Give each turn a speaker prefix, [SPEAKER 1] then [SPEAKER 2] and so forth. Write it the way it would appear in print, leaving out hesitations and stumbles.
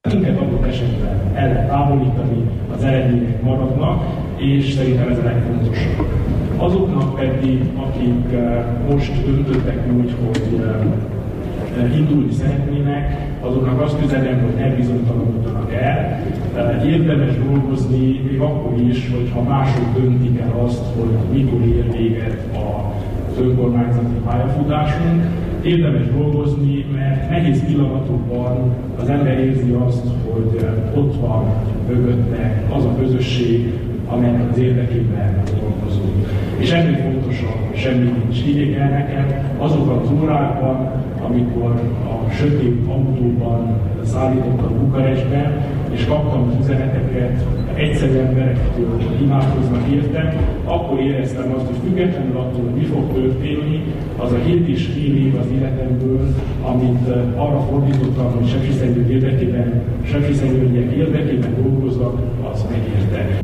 [SPEAKER 1] Minket adott esetben el lehet távolítani, az eredmények maradnak, és szerintem ez a legfontosabb. Azoknak pedig, akik most döntöttek úgy, hogy indulni szeretnének, azoknak azt üzenem, hogy ne bizonytalanodjanak el. Érdemes dolgozni, még akkor is, hogyha mások döntik el azt, hogy mikor ér véget az önkormányzati pályafutásunk. Érdemes dolgozni, mert nehéz pillanatokban az ember érzi azt, hogy ott van mögötte az a közösség, amelynek az érdekében dolgozunk. És ennél fontosabb, semmi nincs. Higgyék el nekem, azokban az órákban, amikor a sötét autóban szállítottam Bukarestbe, és kaptam az üzeneteket egyszerű emberektől, hogy imádkoznak értem, akkor éreztem azt, hogy függetlenül attól, hogy mi fog történni, az a 7,5 év az életemből, amit arra fordítottam, hogy sepsiszentgyörgyek érdekében dolgozzak, az megérte.